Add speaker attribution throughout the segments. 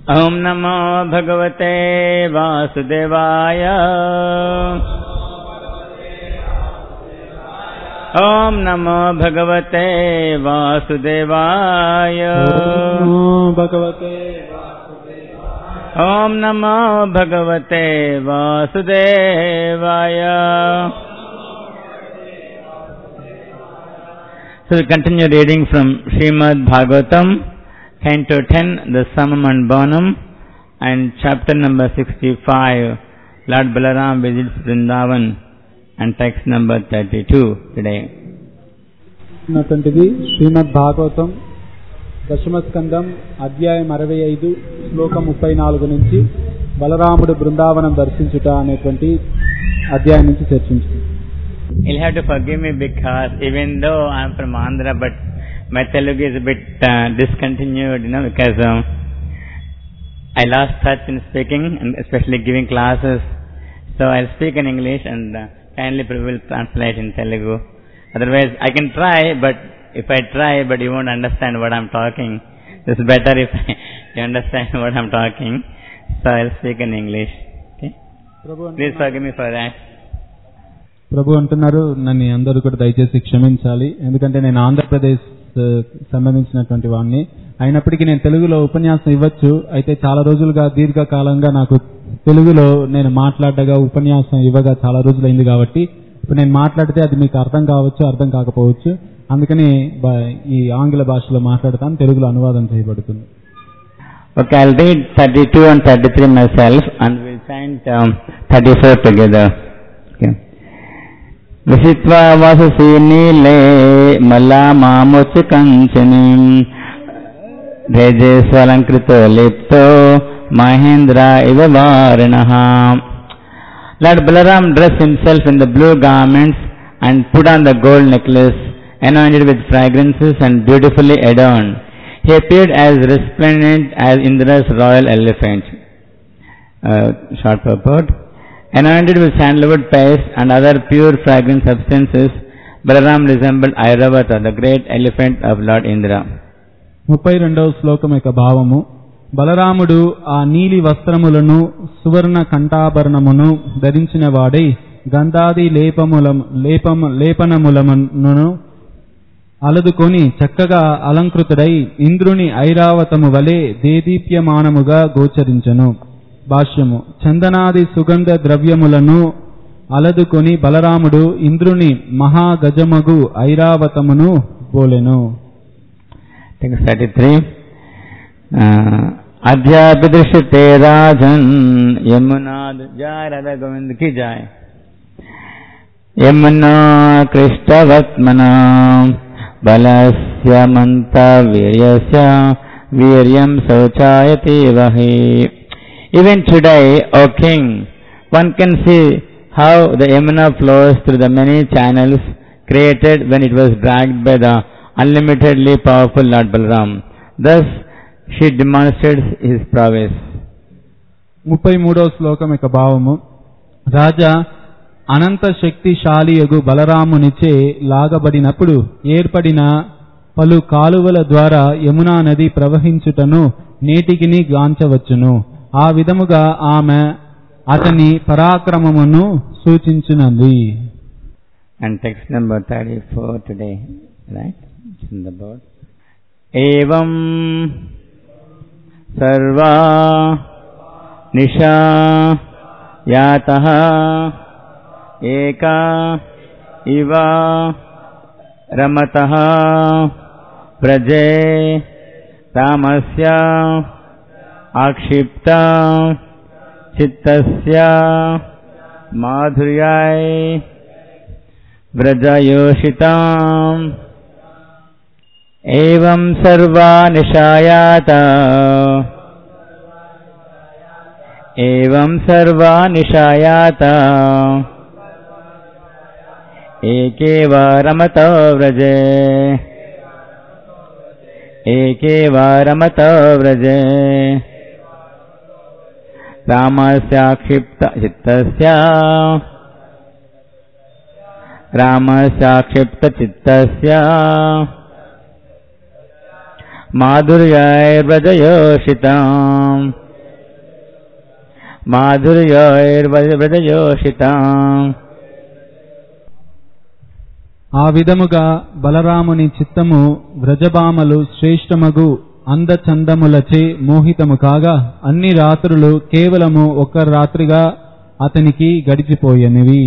Speaker 1: Om Namo Bhagavate Vasudevaya. Om Namo Bhagavate Vasudevaya. Om Namo Bhagavate Vasudevaya. So we continue reading from Srimad Bhagavatam, Canto 10, the Samam and Bonam, and chapter number 65, Lord Balaram visits Vrindavan, and text number 32 today.
Speaker 2: ఉన్నటువంటిది శ్రీమద్ భాగవతం దశమస్కందం అధ్యాయం 65 శ్లోకం 34 నుంచి బలరాముడు బృందావనం దర్శించుట అనేటువంటి అధ్యాయం నుంచి చర్చించుకుందాం.
Speaker 1: You'll have to forgive me because even though I'm from Andhra, but my Telugu is a bit discontinued, because I lost touch in speaking and especially giving classes. So I'll speak in English and kindly will translate in Telugu. Otherwise, I can try, but if I try, but you won't understand what I'm talking. It's better if you understand what I'm talking. So I'll speak in English. Okay? Please forgive me for that.
Speaker 2: ప్రభు అంటున్నారు, నన్ను అందరూ కూడా దయచేసి క్షమించాలి, ఎందుకంటే నేను ఆంధ్రప్రదేశ్ సంబంధించినటువంటి వాడిని అయినప్పటికీ నేను తెలుగులో ఉపన్యాసం ఇవ్వచ్చు. అయితే చాలా రోజులుగా దీర్ఘకాలంగా నాకు తెలుగులో నేను మాట్లాడగా ఉపన్యాసం ఇవ్వగా చాలా రోజులైంది కాబట్టి ఇప్పుడు నేను మాట్లాడితే అది మీకు అర్థం కావచ్చు, అర్థం కాకపోవచ్చు. అందుకని ఈ ఆంగ్ల భాషలో మాట్లాడతాను, తెలుగులో అనువాదం చేయబడుతుంది.
Speaker 1: Okay, I'll read 32 and 33 myself and we'll chant 34 together. Okay. Visitva vasasi nile malamamuchi kanchinim rejeswalankrito lipto mahendra iva varanaha. Lord Balaram dressed himself in the blue garments and put on the gold necklace, anointed with fragrances and beautifully adorned. He appeared as resplendent as Indra's royal elephant. Short purport. Anointed with sandalwood paste and other pure fragrant substances, Balaram resembled Airavata, the great elephant of Lord Indra.
Speaker 2: 32వ శ్లోకం యొక్క భావము. బలరాముడు ఆ నీలి వస్త్రములను సువర్ణ కంఠాభరణమును ధరించిన వాడై గంధాది లేపనములను అలదుకొని చక్కగా అలంకృతుడై ఇంద్రుని ఐరావతము వలె దేదీప్యమానముగా గోచరించెను. భాష్యము. చందనాది సుగంధ ద్రవ్యములను అలదుకొని బలరాముడు ఇంద్రుని మహాగజమగు ఐరావతమును పోలెను.
Speaker 1: 33 అధ్యాపిదృశ్యతే రాజన్ యమునాద్ జారద గోవింద్ కి జాయ్. యమునా కృష్ణవత్మన బలస్య మంతవీర్యస్య వీర్యం శౌచాయతి వహి. Even today, O King, one can see how the Yamuna flows through the many channels created when it was dragged by the unlimitedly powerful Lord Balaram. Thus, she demonstrates his prowess.
Speaker 2: 33వ శ్లోకం యొక్క భావము. రాజా అనంత శక్తిశాలియగు బలరామునిచే లాగబడినప్పుడు ఏర్పడిన పలు కాలువల ద్వారా యమునా నది ప్రవహించుటను నేటికిని గాంచవచ్చును. ఆ విధముగా ఆమె అతని పరాక్రమమును సూచించునది.
Speaker 1: And text number 34 today, right? It's in the board. Evam sarva nisha yataha eka iva ramataha praje tamasya akshipta chittasya madhuryai vrajayoshita evam sarva nishayata evam sarva nishayata ekeva ramata vraje ekeva ramata vraje ramasya kshipta chittasya ramasya kshipta chittasya మాధుర్యైర్వ్రజయోషితాం మాధుర్యైర్వ్రజయోషితాం.
Speaker 2: ఆ విధముగా బలరాముని చిత్తము వ్రజభామలు శ్రేష్టమగు అందచందములచే మోహితము కాగా అన్ని రాత్రులు కేవలము ఒక్క రాత్రిగా అతనికి గడిచిపోయనివి.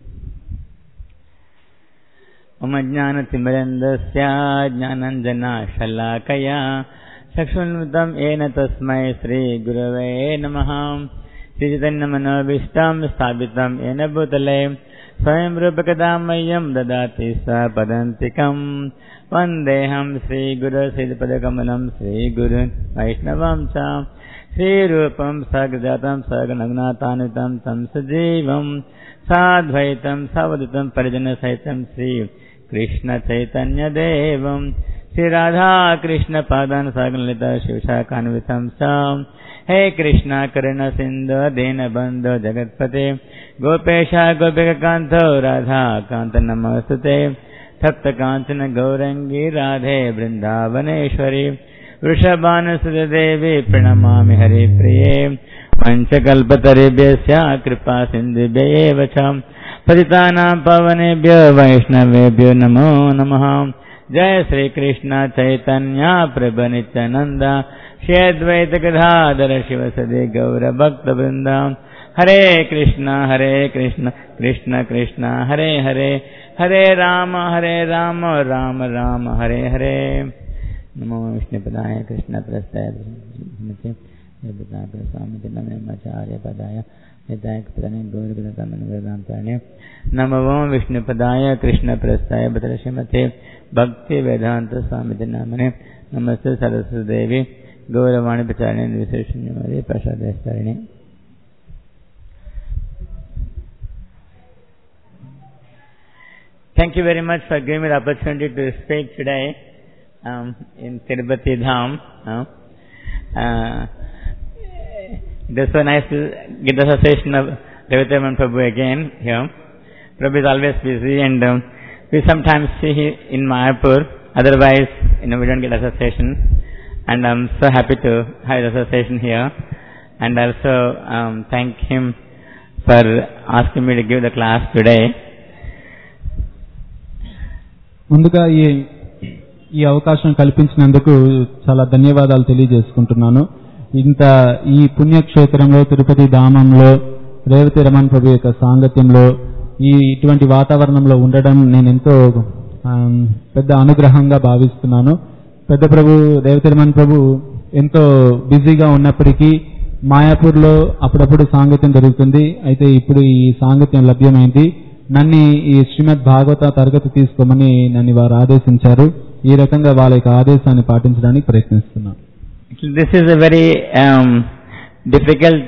Speaker 1: మమ జ్ఞానతిమిరంధస్య జ్ఞానంజనాశలాకయా చక్షున్మిలితం ఏన తస్మై శ్రీ గురవే నమః. శ్రీచైతన్యమనోభీష్టం స్థాపితం ఏన భూతలే స్వయం రూపకదా మह्यं దదాతి స్వపదంతికం. వందేహం శ్రీగురు శ్రీపదకమలం శ్రీగురు వైష్ణవం చ శ్రీరూపం సగజాతం సగనగ్నాతాన్వితం తం సజీవం సాద్వైతం సవదితం పరిజన సహితం శ్రీ కృష్ణ చైతన్య దేవం శ్రీ రాధా కృష్ణ పాదాన్ సగలలిత శివశాఖాన్వితం చ. హే కృష్ణ కరుణ సింధు దీన బంధు జగత్పతే గోపేశ గోపికాంతో రాధా కాంత నమస్తుతే. తప్త కాంచన గౌరంగి రాధే బృందావనేశ్వరి వృషభానుసుత దేవి ప్రణమామి హరిప్రియే. పంచకల్పతరుభ్యశ్చ కృపా సింధుభ్యైవ చ పతితానాం పావనేభ్యో వైష్ణవేభ్యో నమో నమః. జయ శ్రీ కృష్ణ చైతన్య ప్రభు నిత్యానంద శ్రీ అద్వైత గదాధర శివసది గౌర భక్త బృంద. హరే కృష్ణ కృష్ణ కృష్ణ హరే హరే హరే రామ రామ రామ హరే హరే. నమో విష్ణుపదాయ కృష్ణ ప్రస్థాయ స్వామి నమాచార్య పదాయ గౌరగణతాన్య. నమో విష్ణుపదాయ కృష్ణ ప్రస్థాయ భద్ర శ్రీమతే భక్తి వేదాంత స్వామి నామనే. నమస్తే సరస్వదేవి గౌరవాణి ప్రచారిణి విశేషణ్యమది ప్రసాదేశ్వరిణి. Thank you very much for giving me the opportunity to speak today in Tirupati Dham. It is so nice to get the association of Devataman Prabhu again here. Prabhu is always busy and we sometimes see him in Mayapur. Otherwise, we don't get association. And I'm so happy to have the association here. And also thank him for asking me to give the class today.
Speaker 2: ముందుగా ఈ అవకాశం కల్పించినందుకు చాలా ధన్యవాదాలు తెలియజేసుకుంటున్నాను. ఈ పుణ్యక్షేత్రంలో తిరుపతి ధామంలో రేవతి రమణ ప్రభు యొక్క సాంగత్యంలో ఇటువంటి వాతావరణంలో ఉండడం నేను ఎంతో పెద్ద అనుగ్రహంగా భావిస్తున్నాను. పెద్ద ప్రభు రేవతి రమణ ప్రభు ఎంతో బిజీగా ఉన్నప్పటికీ మాయాపూర్లో అప్పుడప్పుడు సాంగత్యం జరుగుతుంది. అయితే ఇప్పుడు ఈ సాంగత్యం లభ్యమైంది. నన్ను ఈ శ్రీమద్ భాగవత తరగతి తీసుకోమని నన్ను వారు ఆదేశించారు. ఈ రకంగా వాళ్ళ యొక్క ఆదేశాన్ని పాటించడానికి ప్రయత్నిస్తున్నాను.
Speaker 1: This is a very difficult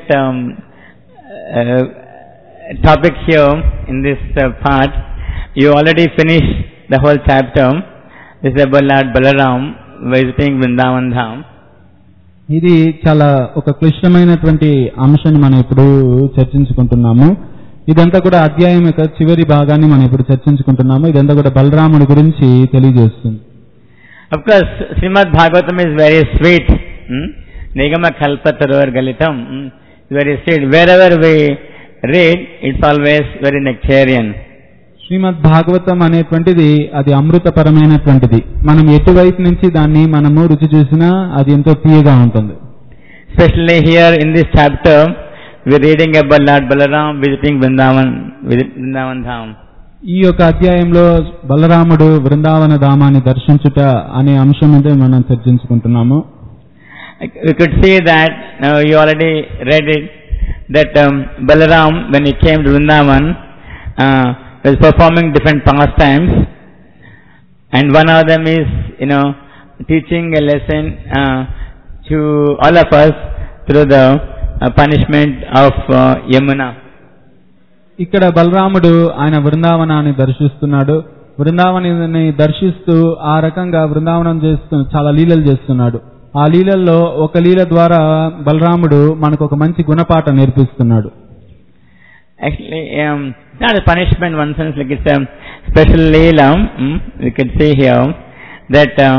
Speaker 1: topic here in this part. You already finished the whole chapter. This is about Lord Balaram visiting Vrindavan Dham.
Speaker 2: ఇది చాలా ఒక క్లిష్టమైనటువంటి అంశాన్ని మనం ఇప్పుడు చర్చించుకుంటున్నాము. ఇదంతా కూడా అధ్యాయం యొక్క చివరి భాగాన్ని మనం ఇప్పుడు చర్చించుకుంటున్నాము. ఇదంతా కూడా బలరాముడి గురించి తెలియజేస్తుంది.
Speaker 1: Of course, Srimad Bhagavatam is very sweet. Nigama Kalpataror Galitam. Very sweet. Wherever we read, it's always very nectarian.
Speaker 2: శ్రీమద్ భాగవతం అనేటువంటిది అది అమృతపరమైనటువంటిది. మనం ఎటువైపు నుంచి దాన్ని మనము రుచి చూసినా అది ఎంతో తీయగా ఉంటుంది.
Speaker 1: Especially here in this chapter, we're reading about Lord Balaram visiting Vrindavan Dham.
Speaker 2: ఈ యొక్క అధ్యాయంలో బలరాముడు బృందావన ధామాన్ని దర్శించుట అనే అంశం మీద మనం చర్చించుకుంటున్నాము.
Speaker 1: We could see that, you already read it, that Balaram, when he came to Vrindavan, was performing different pastimes, and one of them is, teaching a lesson to all of us through the punishment of Yamuna.
Speaker 2: ఇక్కడ బలరాముడు ఆయన బృందావనాన్ని దర్శిస్తున్నాడు. బృందావనాన్ని దర్శిస్తూ ఆ రకంగా బృందావనం చేస్తూ చాలా లీలలు చేస్తున్నాడు. ఆ లీలల్లో ఒక లీల ద్వారా బలరాముడు మనకు ఒక మంచి గుణపాఠం నేర్పిస్తున్నాడు.
Speaker 1: Actually, it's not a punishment in one sense, like it's a special leela. We can see here that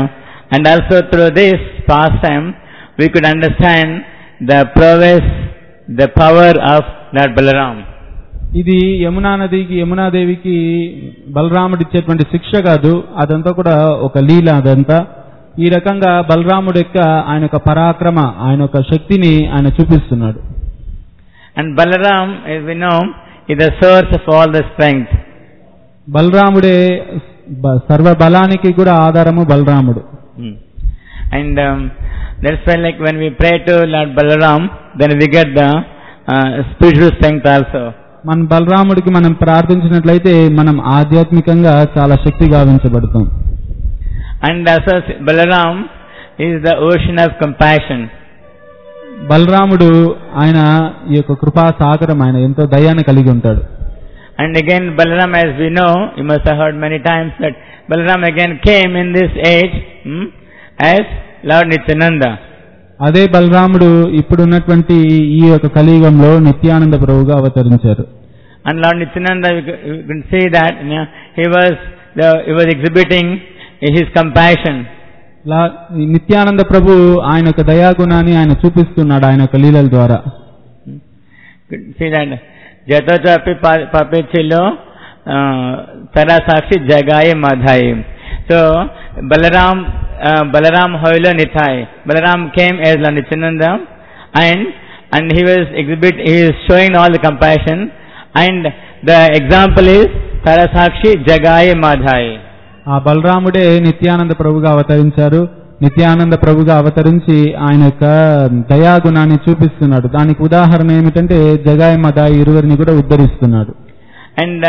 Speaker 1: And also through this pastime, we could understand the prowess, the power of Lord Balaram.
Speaker 2: ఇది యమునాదేవికి బలరాముడు ఇచ్చేటువంటి శిక్ష కాదు, అదంతా కూడా ఒక లీల. అదంతా ఈ రకంగా బలరాముడు యొక్క ఆయన యొక్క పరాక్రమ, ఆయన యొక్క శక్తిని ఆయన చూపిస్తున్నాడు.
Speaker 1: And Balaram, as we know, is the source of all the strength.
Speaker 2: బలరాముడే సర్వ బలానికి కూడా ఆధారము బలరాముడు.
Speaker 1: And that's why, like when we pray to Lord Balaram, then we get the spiritual strength also.
Speaker 2: మన బలరాముడికి మనం ప్రార్థించినట్లయితే మనం ఆధ్యాత్మికంగా చాలా శక్తి గావించబడతాం.
Speaker 1: And also Balaram is the ocean of compassion.
Speaker 2: బలరాముడు ఆయన ఈ యొక్క కృపా సాగరం, ఆయన ఎంతో దయాన్ని కలిగి ఉంటాడు.
Speaker 1: And again Balaram, as we know, you must have heard many times that Balaram again came in this age as Lord Nityananda.
Speaker 2: అదే బలరాముడు ఇప్పుడు ఉన్నటువంటి ఈ యొక్క కలియుగంలో నిత్యానంద ప్రభువుగా అవతరించారు.
Speaker 1: And Lord Nityananda, you can see that he was exhibiting his compassion.
Speaker 2: Nityananda ప్రభు ఆయన యొక్క దయాగుణాన్ని ఆయన చూపిస్తున్నాడు ఆయన యొక్క లీలల ద్వారా.
Speaker 1: See that జతోచాపి పాపేచ్చిలో తరా సాక్షి జగాయి మాధాయి. So Balaram hoilo nithai. Balaram came as Lord Nityananda, and he is showing all the compassion, and the example is tara sakshi jagaye madhai.
Speaker 2: ఆ బలరాముడే నిత్యానంద ప్రభుగా అవతరించారు. నిత్యానంద ప్రభుగా అవతరించి ఆయన యొక్క దయాగుణాన్ని చూపిస్తున్నాడు. దానికి ఉదాహరణ ఏమిటంటే జగాయ మదాయి ఇరువురిని కూడా ఉద్ధరిస్తున్నాడు.
Speaker 1: And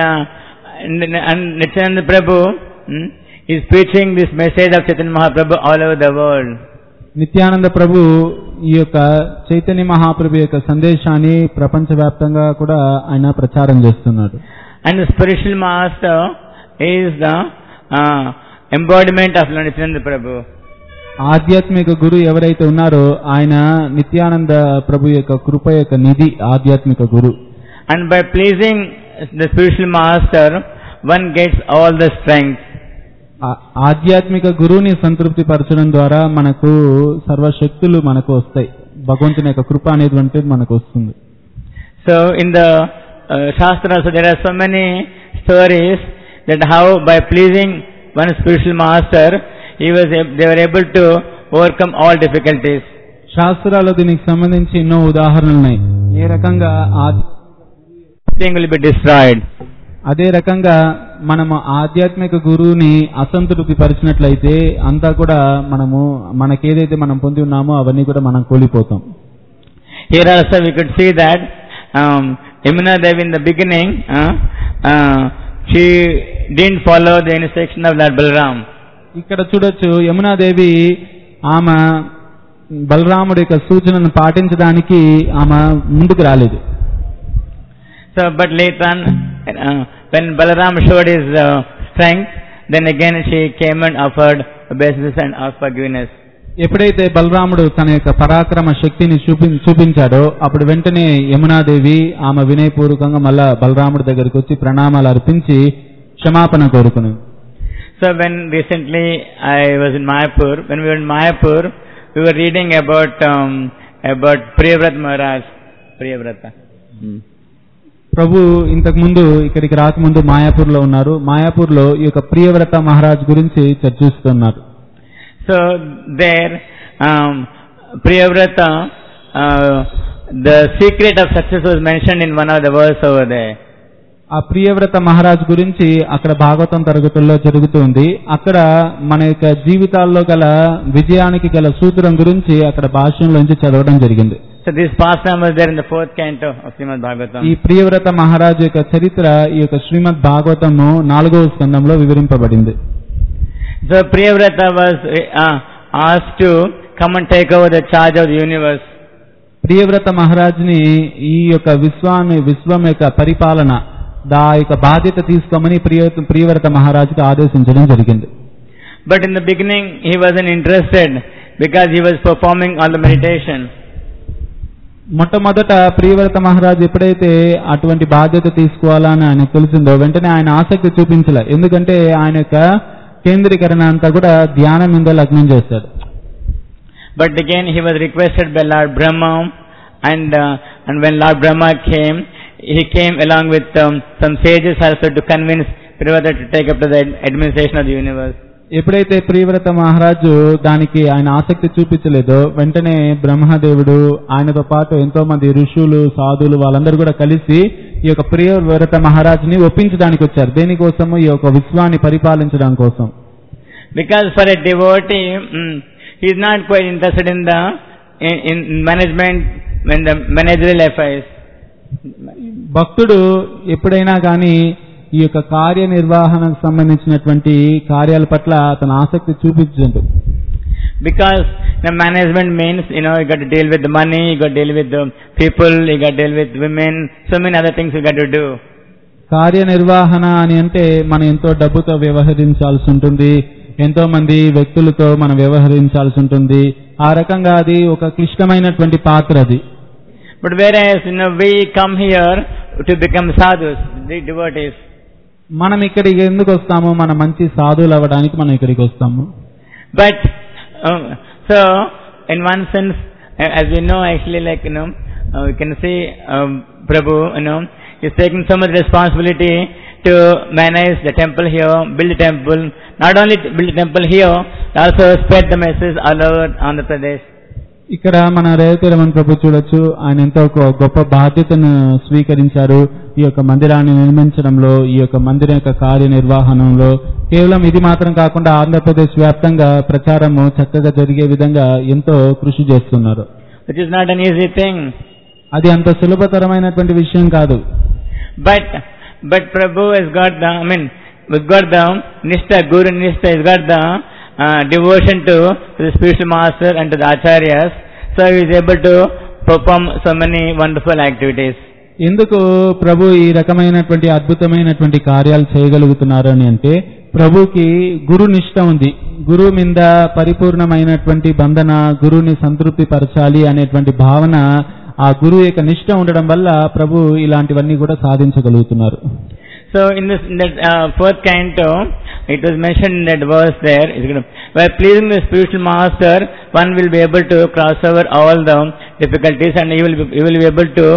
Speaker 1: Nityananda Prabhu is preaching this message of Chaitanya Mahaprabhu all over the world.
Speaker 2: Nityananda ప్రభు ఈ యొక్క చైతన్య మహాప్రభు యొక్క సందేశాన్ని ప్రపంచవ్యాప్తంగా కూడా ఆయన ప్రచారం చేస్తున్నాడు.
Speaker 1: And the spiritual master is the embodiment of Lord Nityananda Prabhu.
Speaker 2: ఆధ్యాత్మిక గురు ఎవరైతే ఉన్నారో ఆయన నిత్యానంద ప్రభు యొక్క కృప యొక్క నిధి, ఆధ్యాత్మిక గురు.
Speaker 1: And by pleasing the spiritual master, one gets all the strength.
Speaker 2: ఆధ్యాత్మిక గురువుని సంతృప్తి పరచడం ద్వారా మనకు సర్వశక్తులు మనకు వస్తాయి. భగవంతుని యొక్క కృప అనేటువంటిది మనకు వస్తుంది.
Speaker 1: So in the Shastras there are so many stories that how by pleasing one spiritual master they were able to overcome all difficulties.
Speaker 2: శాస్త్రాల్లో దీనికి సంబంధించి ఎన్నో ఉదాహరణలు ఉన్నాయి. ఏ రకంగా
Speaker 1: thing will be destroyed.
Speaker 2: అదే రకంగా మనము ఆధ్యాత్మిక గురువుని అసంతృప్తి పరిచినట్లయితే అంతా కూడా మనకేదైతే మనం పొంది ఉన్నామో అవన్నీ కూడా మనం కోల్పోతాం.
Speaker 1: Here also we could see that Yamuna Devi in the beginning she didn't follow the instruction of Lord Balaram.
Speaker 2: ఇక్కడ చూడొచ్చు యమునాదేవి ఆమె బలరాముడి యొక్క సూచనను పాటించడానికి ఆమె ముందుకు రాలేదు.
Speaker 1: So but later on when Balaram showed his strength, then again she came and offered obeisance and asked forgiveness.
Speaker 2: ఎప్పుడైతే బలరాముడు తన యొక్క పరాక్రమ శక్తిని చూపించాడో అప్పుడు వెంటనే యమునాదేవి ఆమె వినయపూర్వకంగా మళ్ళా బలరాముడి దగ్గరికి వచ్చి ప్రణామాలు అర్పించి క్షమాపణ కోరుకుని.
Speaker 1: So when recently I was in Mayapur, when we were in Mayapur, we were reading about Priyavrata Maharaj. Priyavrata.
Speaker 2: ప్రభు ఇంతకు ముందు ఇక్కడికి రాకముందు మాయాపూర్లో ఉన్నారు. మాయాపూర్లో ఈ యొక్క ప్రియవ్రత మహారాజ్ గురించి చర్చిస్తున్నారు.
Speaker 1: So there Priyavrata, the secret of success was mentioned in one of the verse over there.
Speaker 2: ఆ ప్రియవ్రత మహారాజ్ గురించి అక్కడ భాగవతం తరగతుల్లో జరుగుతుంది. అక్కడ మన యొక్క జీవితాల్లో గల విజయానికి గల సూత్రం గురించి అక్కడ భాష్యంలోంచి చదవడం జరిగింది.
Speaker 1: So this pastime was there in the 4th canto of Srimad Bhagavatam.
Speaker 2: ఈ ప్రియవ్రత మహారాజ్ యొక్క చరిత్ర ఈ యొక్క శ్రీమద్ భాగవతము 4వ స్కందంలో వివరింపబడింది.
Speaker 1: So Priyavrata was asked to come and take over the charge of the universe.
Speaker 2: Priyavrata మహారాజ్ని ఈ యొక్క విశ్వం యొక్క పరిపాలన దా యొక్క బాధ్యత తీసుకోమని ప్రియవ్రత మహారాజుకు ఆదేశించడం జరిగింది.
Speaker 1: But in the beginning he wasn't interested because he was performing all the meditation.
Speaker 2: మొట్టమొదట ప్రియవ్రత మహారాజు ఎప్పుడైతే అటువంటి బాధ్యత తీసుకోవాలని ఆయన తెలిసిందో వెంటనే ఆయన ఆసక్తి చూపించలే. ఎందుకంటే ఆయన యొక్క కేంద్రీకరణ అంతా కూడా ధ్యానం మీద లగ్నం చేస్తాడు.
Speaker 1: But again he was requested by Lord Brahma, and when Lord Brahma came, he came along with some sages also to convince Priyavrata to take up to the administration of the universe.
Speaker 2: ఎప్పుడైతే ప్రియవ్రత మహారాజు దానికి ఆయన ఆసక్తి చూపించలేదో వెంటనే బ్రహ్మదేవుడు ఆయనతో పాటు ఎంతో మంది ఋషులు సాధువులు వాళ్ళందరూ కూడా కలిసి ఈ యొక్క ప్రియవ్రత మహారాజుని ఒప్పించడానికి వచ్చారు. దేనికోసము? ఈ యొక్క విశ్వాన్ని పరిపాలించడం కోసం.
Speaker 1: Because for a devotee, he is not quite interested in the in management, when the managerial affairs.
Speaker 2: భక్తుడు ఎప్పుడైనా కానీ ఈ యొక్క కార్యనిర్వహణకు సంబంధించినటువంటి కార్యాల పట్ల తన ఆసక్తి చూపించదు.
Speaker 1: Because the management means, you got to deal with the money, you got to deal with the people, you got to deal with women, so many other things you got to do.
Speaker 2: కార్యనిర్వహణ అని అంటే మనం ఎంతో డబ్బుతో వ్యవహరించాల్సి ఉంటుంది, ఎంతో మంది వ్యక్తులతో మనం వ్యవహరించాల్సి ఉంటుంది. ఆ రకంగా అది ఒక క్లిష్టమైనటువంటి పాత్ర అది.
Speaker 1: But whereas we come here to become sadhus, the devotees.
Speaker 2: మనం ఇక్కడికి ఎందుకు వస్తాము? మన మంచి సాధువులు అవ్వడానికి మనం ఇక్కడికి వస్తాము.
Speaker 1: But so in one sense, as we know, actually, like we can see Prabhu, is taking so much responsibility to manage the temple here, build a temple. Not only to build a temple here, also spread the message all over Andhra Pradesh.
Speaker 2: ఇక్కడ మన రేవతి రమణ ప్రభు చూడొచ్చు, ఆయన ఎంతో గొప్ప బాధ్యతను స్వీకరించారు ఈ యొక్క మందిరాన్ని నిర్మించడంలో, ఈ యొక్క మందిరం యొక్క కార్యనిర్వహణంలో. కేవలం ఇది మాత్రం కాకుండా ఆంధ్రప్రదేశ్ వ్యాప్తంగా ప్రచారము చక్కగా జరిగే విధంగా ఎంతో కృషి చేస్తున్నారు.
Speaker 1: Which is not an easy thing.
Speaker 2: అది అంత సులభతరమైనటువంటి విషయం కాదు.
Speaker 1: But Prabhu has got the, we've got the Nishtha, Guru Nishtha, has got the devotion to the spiritual master and to the acharyas, so he is able to perform so many wonderful activities.
Speaker 2: ఎందుకు ప్రభు ఈ రకమైనటువంటి అద్భుతమైనటువంటి కార్యాలు చేయగలుగుతున్నారు అని అంటే, ప్రభుకి గురు నిష్ట ఉంది. గురువు మీద పరిపూర్ణమైనటువంటి బంధన, గురువుని సంతృప్తి పరచాలి అనేటువంటి భావన ఆ గురువు యొక్క నిష్ట ఉండడం వల్ల ప్రభు ఇలాంటివన్నీ కూడా సాధించగలుగుతున్నారు.
Speaker 1: So in that fourth canto, it was mentioned in that verse there, by pleasing the spiritual master, one will be able to cross over all the difficulties, and he will be able to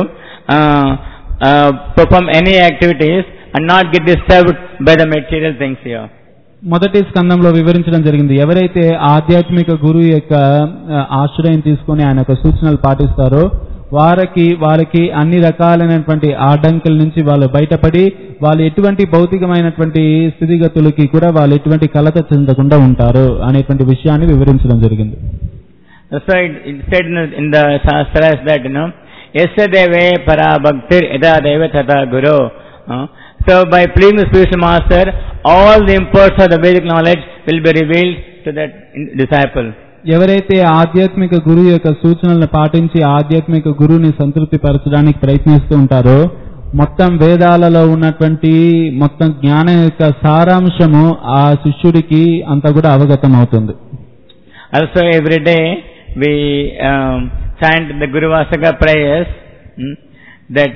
Speaker 1: perform any activities and not get disturbed by the material things here.
Speaker 2: మొదటి స్కందంలో వివరించడం జరిగింది, ఎవరైతే ఆధ్యాత్మిక గురువు యొక్క ఆశ్రయం తీసుకొని ఆయన యొక్క సూచనలు పాటిస్తారో వారికి అన్ని రకాలైనటువంటి ఆడంకుల నుంచి వాళ్ళు బయటపడి వాళ్ళు ఎటువంటి భౌతికమైనటువంటి స్థితిగతులకి కూడా వాళ్ళు ఎటువంటి కలత చెందకుండా ఉంటారు అనేటువంటి విషయాన్ని వివరించడం జరిగింది.
Speaker 1: So it said in the Shastras that yasya deve para bhaktir yada deva tata guru. So by pleasing the spiritual master, all the imports of the Vedic knowledge will be revealed to that disciple.
Speaker 2: ఎవరైతే ఆధ్యాత్మిక గురువు యొక్క సూచనలను పాటించి ఆధ్యాత్మిక గురువుని సంతృప్తి పరచడానికి ప్రయత్నిస్తూ ఉంటారో మొత్తం వేదాలలో ఉన్నటువంటి మొత్తం జ్ఞానం యొక్క సారాంశము ఆ శిష్యుడికి అంతా కూడా అవగతం అవుతుంది.
Speaker 1: Also every day we chant the Guru Vasaka prayers that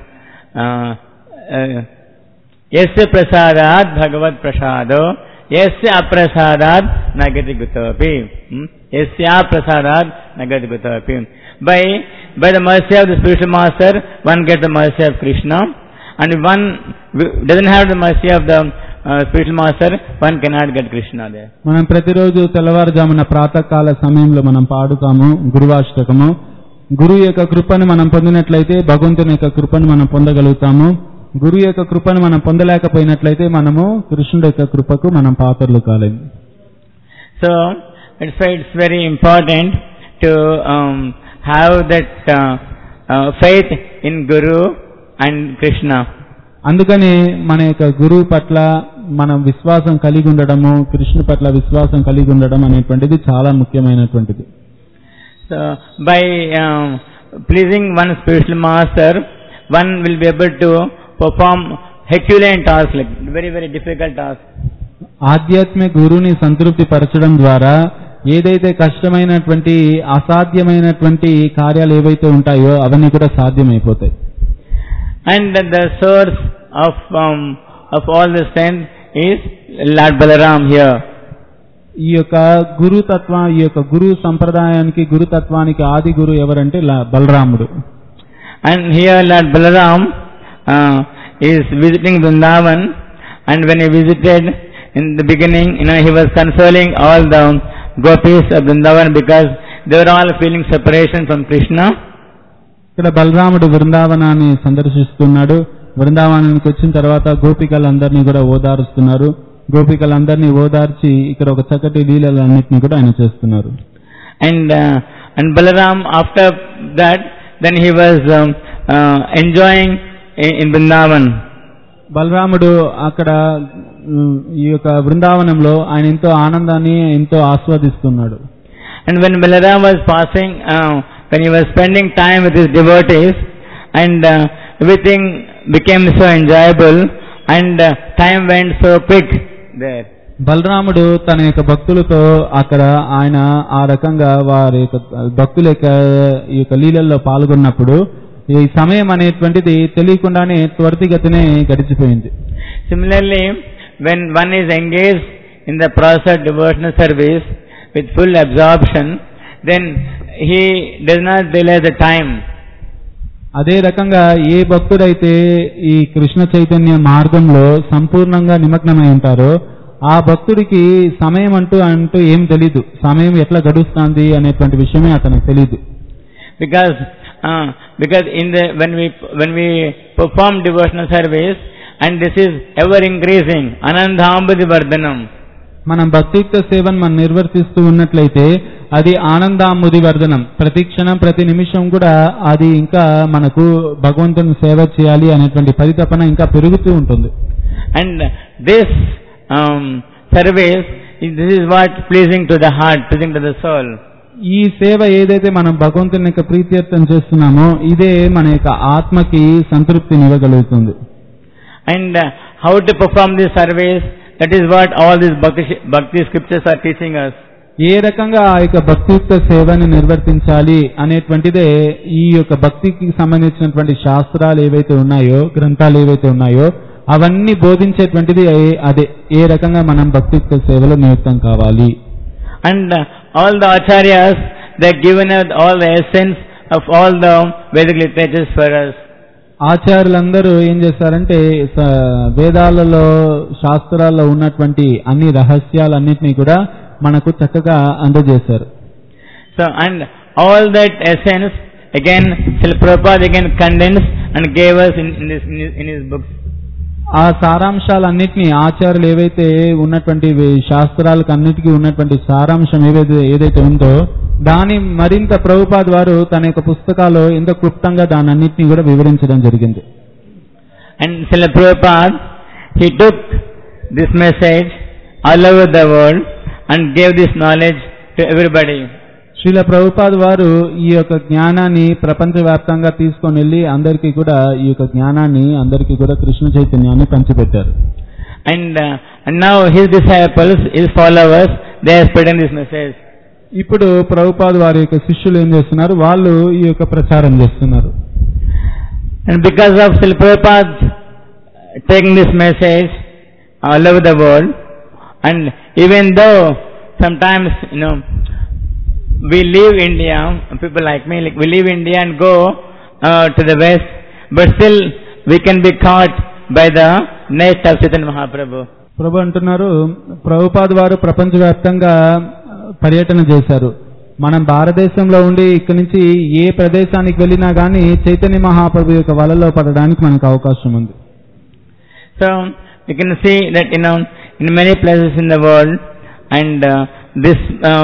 Speaker 1: yasya prasadat bhagavad prasado yasya aprasadat nagati gutopi. Yasya prasadat nagati gutopi. By the mercy of the spiritual master, one gets the mercy of Krishna, and if one doesn't have the mercy of the spiritual master, one cannot get Krishna there.
Speaker 2: మనం ప్రతిరోజు తెల్లవారుజామున ప్రాతకాల సమయంలో మనం పాడుతాము గురువాష్టకము. గురువు యొక్క కృపను మనం పొందినట్లయితే భగవంతుని యొక్క కృపను మనం పొందగలుగుతాము. గురువు యొక్క కృపను మనం పొందలేకపోయినట్లయితే మనము కృష్ణుడి యొక్క కృపకు మనం పాత్రలు కాలేము.
Speaker 1: So it's very important to have that faith in Guru and Krishna.
Speaker 2: అందుకని మన యొక్క గురువు పట్ల మనం విశ్వాసం కలిగి ఉండడము, కృష్ణ పట్ల విశ్వాసం కలిగి ఉండడం అనేటువంటిది చాలా ముఖ్యమైనటువంటిది.
Speaker 1: So by pleasing one spiritual master, one will be able to perform Herculean tasks, like very very difficult tasks.
Speaker 2: ఆధ్యాత్మిక గురువుని సంతృప్తి పరచడం ద్వారా ఏదైతే కష్టమైనటువంటి అసాధ్యమైనటువంటి కార్యాలు ఏవైతే ఉంటాయో అవన్నీ కూడా సాధ్యమైపోతాయి.
Speaker 1: And the source of all the strength is Lord Balaram here.
Speaker 2: ఈ యొక్క గురుతత్వం, ఈ యొక్క గురు సంప్రదాయానికి, గురుతత్వానికి ఆది గురు ఎవరంటే బలరాముడు.
Speaker 1: And here Lord Balaram is visiting Vrindavan, and when he visited in the beginning, he was consoling all the gopis of Vrindavan because they were all feeling separation from Krishna.
Speaker 2: ఇక్కడ బలరాముడు బృందావనాన్ని సందర్శిస్తున్నాడు. బృందావనానికి వచ్చిన తర్వాత గోపికలందరినీ కూడా ఓదారుస్తున్నారు. గోపికలందరినీ ఓదార్చి ఇక్కడ ఒక చక్కటి లీలలన్నింటినీ కూడా ఆయన చేస్తున్నారు.
Speaker 1: And Balaram, after that, then he was enjoying in Vrindavan.
Speaker 2: బలరాముడు అక్కడ ఈ యొక్క బృందావనంలో ఆయన ఎంతో ఆనందాన్ని ఎంతో ఆస్వాదిస్తున్నాడు.
Speaker 1: And when Balaram was passing, when he was spending time with his devotees, and everything became so enjoyable, and time went so quick there.
Speaker 2: బలరాముడు తన యొక్క భక్తులతో అక్కడ ఆయన ఆ రకంగా వారి యొక్క భక్తుల ఈ యొక్క లీలల్లో పాల్గొన్నప్పుడు ఈ సమయం అనేటువంటిది తెలియకుండానే త్వరితగతినే గడిచిపోయింది.
Speaker 1: Similarly, when one is engaged in the process of devotional service with full absorption, then he does not realize the time.
Speaker 2: అదే రకంగా ఏ భక్తుడైతే ఈ కృష్ణ చైతన్య మార్గంలో సంపూర్ణంగా నిమగ్నమై ఉంటారో ఆ భక్తుడికి సమయం అంటూ ఏం తెలీదు. సమయం ఎట్లా గడుస్తుంది అనేటువంటి విషయమే అతనికి తెలీదు.
Speaker 1: Because when we perform devotional service, and this is ever increasing, anandambudi vardhanam.
Speaker 2: మనం భక్తియుక్త సేవను మనం నిర్వర్తిస్తూ ఉన్నట్లయితే అది ఆనందాంబుది వర్ధనం. ప్రతి క్షణం ప్రతి నిమిషం కూడా అది ఇంకా మనకు భగవంతుని సేవ చేయాలి అనేటువంటి పరితపన ఇంకా పెరుగుతూ ఉంటుంది.
Speaker 1: And this service, this is what pleasing to the heart, pleasing to the soul.
Speaker 2: ఈ సేవ ఏదైతే మనం భగవంతుని యొక్క ప్రీత్యర్థం చేస్తున్నామో ఇదే మన యొక్క ఆత్మకి సంతృప్తినివ్వగలుగుతుంది.
Speaker 1: And how to perform this service, that is what all these bhakti scriptures are teaching us.
Speaker 2: ఏ రకంగా ఆ యొక్క భక్తియుక్త సేవని నిర్వర్తించాలి అనేటువంటిదే ఈ యొక్క భక్తికి సంబంధించినటువంటి శాస్త్రాలు ఏవైతే ఉన్నాయో, గ్రంథాలు ఏవైతే ఉన్నాయో అవన్నీ బోధించేటువంటిది అదే. ఏ రకంగా మనం భక్తియుక్త సేవలో నియుక్తం కావాలి.
Speaker 1: And all the acharyas, they have given us all the essence of all the Vedic literatures for us.
Speaker 2: ఆచార్యులందరూ ఏం చేస్తారంటే వేదాలలో శాస్త్రాల్లో ఉన్నటువంటి అన్ని రహస్యాలన్నింటినీ కూడా మనకు చక్కగా అందజేశారు.
Speaker 1: So, and all that essence again Srila Prabhupada again condensed and gave us in his books.
Speaker 2: ఆ సారాంశాలన్నింటినీ ఆచార్యులు ఏవైతే ఉన్నటువంటి శాస్త్రాలకు అన్నిటికీ ఉన్నటువంటి సారాంశం ఏదైతే ఉందో దాని మరింత ప్రభుపాద్ వారు తన యొక్క పుస్తకాల్లో ఎంతో క్లుప్తంగా దాని అన్నింటినీ కూడా వివరించడం జరిగింది.
Speaker 1: And Srila Prabhupada, he took this message all over the world and gave this knowledge to everybody.
Speaker 2: Srila Prabhupad వారు ఈ యొక్క జ్ఞానాన్ని ప్రపంచవ్యాప్తంగా తీసుకొని వెళ్ళి అందరికీ కూడా ఈ యొక్క జ్ఞానాన్ని అందరికీ కూడా కృష్ణ చైతన్యాన్ని పంచిపెట్టారు.
Speaker 1: And now his disciples, his followers, they are spreading this message.
Speaker 2: ఇప్పుడు ప్రభుపాద్ వారి యొక్క శిష్యులు ఏం చేస్తున్నారు, వాళ్ళు ఈ యొక్క ప్రచారం చేస్తున్నారు.
Speaker 1: And because of Srila Prabhupada taking this message all over the world, and even though sometimes we leave India, people like me, we leave India and go to the West, but still we can be caught by the net of Chaitanya Mahaprabhu.
Speaker 2: ప్రభు అంటున్నారు, ప్రభుపాద్ వారు ప్రపంచవ్యాప్తంగా పర్యటన చేశారు. మనం భారతదేశంలో ఉండి ఇక్కడి నుంచి ఏ ప్రదేశానికి వెళ్ళినా కానీ చైతన్య మహాప్రభు యొక్క వలలో పడడానికి మనకు అవకాశం ఉంది.
Speaker 1: So you can see that in many places in the world, and this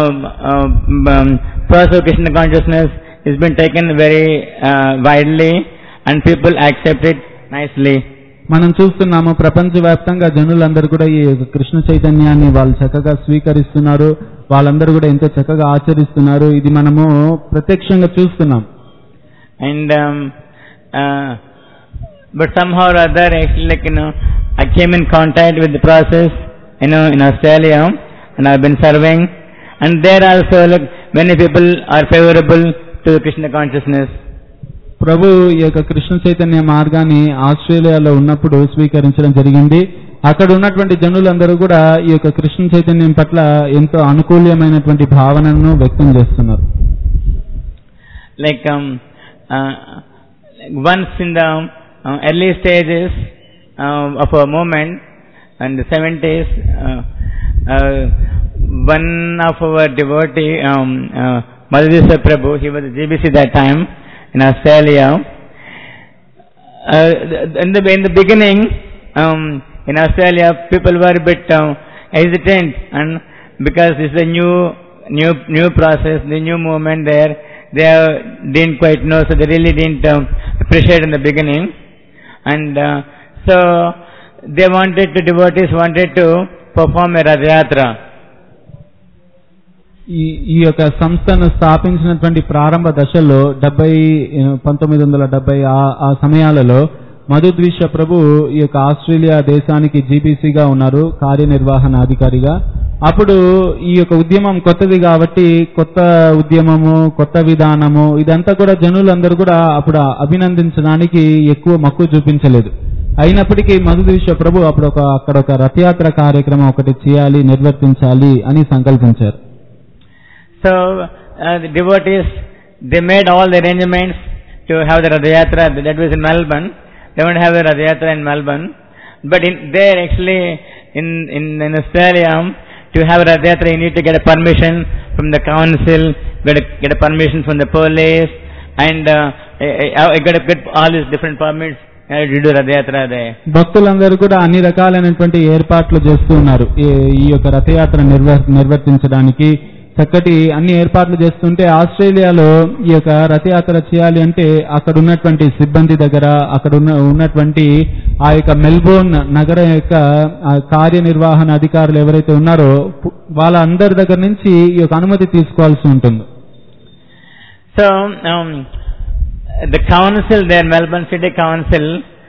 Speaker 1: process of Krishna consciousness has been taken very widely, and people accept it nicely.
Speaker 2: మనం చూస్తున్నాము ప్రపంచవ్యాప్తంగా జనులందరూ కూడా ఈ కృష్ణ చైతన్యాన్ని వాళ్ళు చక్కగా స్వీకరిస్తున్నారు. వాళ్ళందరూ కూడా ఎంతో చక్కగా ఆచరిస్తున్నారు. ఇది మనము ప్రత్యక్షంగా చూస్తున్నాం.
Speaker 1: And but somehow or other, actually, I came in contact with the process, in Australia, and I've been serving, and there also many people are favorable to the Krishna consciousness.
Speaker 2: ప్రభు ఈ యొక్క కృష్ణ చైతన్య మార్గాన్ని ఆస్ట్రేలియాలో ఉన్నప్పుడు స్వీకరించడం జరిగింది. అక్కడ ఉన్నటువంటి జనులందరూ కూడా ఈ యొక్క కృష్ణ చైతన్యం పట్ల ఎంతో అనుకూలమైనటువంటి భావనను వ్యక్తం చేస్తున్నారు.
Speaker 1: Like once in the early stages of a movement and the 70s, one of our devotee, Madhudisa Prabhu, he was a GBC that time in Australia. In the beginning, in Australia, people were a bit hesitant, and because this is a new process, the new movement there, they didn't quite know, so they really didn't appreciate in the beginning, and so devotees wanted to perform a Rath Yatra.
Speaker 2: ఈ యొక్క సంస్థను స్థాపించినటువంటి ప్రారంభ దశల్లో 1970 ఆ సమయాలలో మధుద్విష ప్రభు ఈ యొక్క ఆస్ట్రేలియా దేశానికి జీబీసీగా ఉన్నారు, కార్యనిర్వహణాధికారిగా. అప్పుడు ఈ యొక్క ఉద్యమం కొత్తది కాబట్టి కొత్త ఉద్యమము, కొత్త విధానము, ఇదంతా కూడా జనులందరూ కూడా అప్పుడు అభినందించడానికి ఎక్కువ మక్కువ చూపించలేదు. అయినప్పటికీ మధుద్విష ప్రభు అప్పుడు అక్కడ ఒక రథయాత్ర కార్యక్రమం ఒకటి చేయాలి, నిర్వర్తించాలి అని సంకల్పించారు.
Speaker 1: So the devotees, they made all the arrangements to have the Rath Yatra. That was in Melbourne. They want to have a Rath Yatra in Melbourne, but there actually in Australia, to have a Rath Yatra you need to get a permission from the council, get a permission from the police, and you got to get all these different permits to do Rath Yatra there.
Speaker 2: భక్తులందరూ కూడా అన్ని రకాలైనటువంటి ఏర్పాట్లు చేస్తూ ఉన్నారు. ఈ యొక్క రథయాత్ర నిర్వర్తించడానికి చక్కటి అన్ని ఏర్పాట్లు చేస్తుంటే ఆస్ట్రేలియాలో ఈ యొక్క రథయాత్ర చేయాలి అంటే అక్కడ ఉన్నటువంటి సిబ్బంది దగ్గర, అక్కడ ఉన్నటువంటి ఆ యొక్క మెల్బోర్న్ నగర యొక్క కార్యనిర్వహణ అధికారులు ఎవరైతే ఉన్నారో వాళ్ళందరి దగ్గర నుంచి ఈ యొక్క అనుమతి తీసుకోవాల్సి ఉంటుంది.
Speaker 1: So the council there, Melbourne City Council,